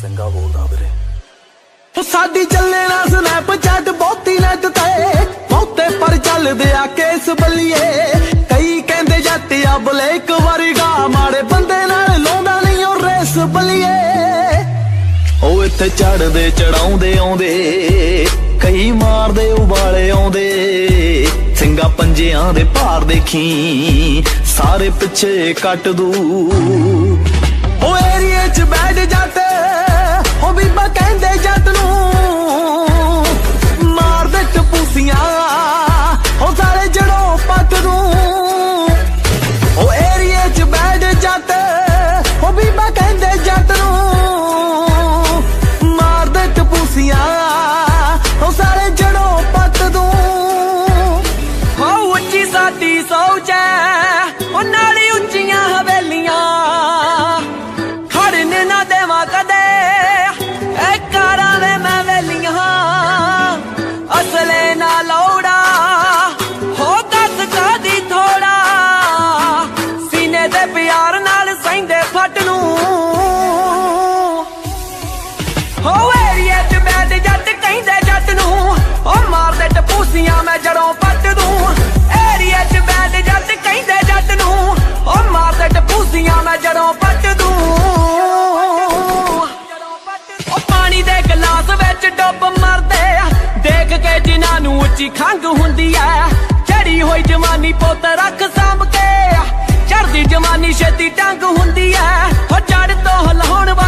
ਸਿੰਘਾ ਬੋਲਦਾ ਵੀਰੇ। ਸਾਡੀ ਚੱਲੇ ਨਾ ਸਨੈਪਚੈਟ ਬਹੁਤੀ ਨੈਟ ਤੇ ਬਹੁਤੇ ਪਰ ਚੱਲਦੇ ਆ ਕੇਸ ਬੱਲੀਏ। ਕਈ ਕਹਿੰਦੇ ਜੱਟ ਆ ਬਲੇਕ ਵਰਗਾ ਮਾੜੇ ਬੰਦੇ ਨਾਲ ਲਾਉਂਦਾ ਨਹੀਂ ਉਹ ਰੇਸ ਬੱਲੀਏ। ਉਹ ਇੱਥੇ ਚੜਦੇ ਚੜਾਉਂਦੇ ਆਉਂਦੇ ਕਈ ਮਾਰਦੇ ਉਬਾਲੇ ਆਉਂਦੇ। ਸਿੰਘਾ ਪੰਜਿਆਂ ਦੇ ਭਾਰ ਦੇਖੀ ਸਾਰੇ ਪਿੱਛੇ ਕੱਟ ਦੂ। ਉਹ ਏਰੀਏ ਚ ਬੈਠ ਜੱਟ ਉਹ ਬੀਬਾ ਕਹਿੰਦੇ ਜੱਟ ਨੂੰ ਮਾਰਦੇ ਟਪੂਸੀਆਂ ਉਹ ਸਾਰੇ ਜੜੋਂ ਪੱਟ ਦੂ। ਉਹ ਏਰੀਏ ਚ ਬੈਠ ਜੱਟ ਉਹ ਬੀਬਾ ਕਹਿੰਦੇ ਜੱਟ ਨੂੰ ਮਾਰਦੇ ਟਪੂਸੀਆਂ ਉਹ ਸਾਰੇ ਜੜੋਂ ਪੱਟ ਦੂ। ਉਹ ਉੱਚੀ ਸਾਡੀ ਸੋਚ ਐ ਉਹ ਨਾਲੀ ਉੱਚੀਆਂ ਹਵੇਲੀਆਂ ਖੜਨ ਨਾ ਦੇਵਾਂ ਕਦੇ ਇਹ ਕਾਰਾਂ ਵੇ ਮੈਂ ਵੇਲੀਆਂ। ਅਸਲੇ ਨਾ ਲੋੜਾ ਹੋ ਦੱਸ ਕਾਦੀ ਥੋੜਾ ਸੀਨੇ ਦੇ ਪਿਆਰ ਨਾਲ ਸਹਿੰਦੇ ਫੱਟ ਨੂੰ। ਹੋ ਏਰੀਏ ਚ ਬੈਠ ਜੱਟ ਕਹਿੰਦੇ ਜੱਟ ਨੂੰ ਉਹ ਮਾਰਦੇ ਟਪੂਸੀਆਂ ਮੈਂ ਜੜੋਂ ਪੱਟ ਦੂੰ। ਏਰੀਏ ਚ ਬੈਠ ਜੱਟ ਕਹਿੰਦੇ ਜੱਟ ਨੂੰ ਉਹ ਮਾਰਦੇ ਟਪੂਸੀਆਂ ਮੈਂ ਜੜੋਂ ਪੱਟ ਦੂੰ। ਉਹ ਪਾਣੀ ਦੇ ਗਲਾਸ ਵਿੱਚ ਡੁੱਬ ਮਰਦੇ ਦੇਖ ਕੇ ਜਿਨ੍ਹਾਂ ਨੂੰ ਉੱਚੀ ਖੰਘ ਹੁੰਦੀ ਐ। ਚੜੀ ਹੋਈ ਜਵਾਨੀ ਪੁੱਤ ਰੱਖ ਸਾਂਭ ਕੇ ਚੜਦੀ ਜਵਾਨੀ ਛੇਤੀ ਟੰਗ ਹੁੰਦੀ ਐ। ਉਹ ਚੜ ਤੋਂ ਲਾਉਣ